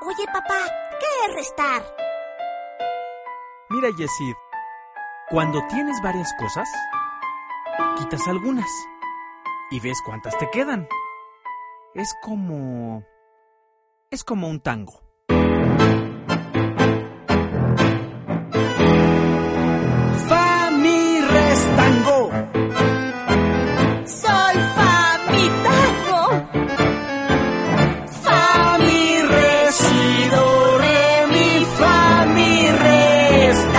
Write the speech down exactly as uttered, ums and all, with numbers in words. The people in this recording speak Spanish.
Oye, papá, ¿qué es restar? Mira, Yesid, cuando tienes varias cosas, quitas algunas y ves cuántas te quedan. Es como... es como un tango.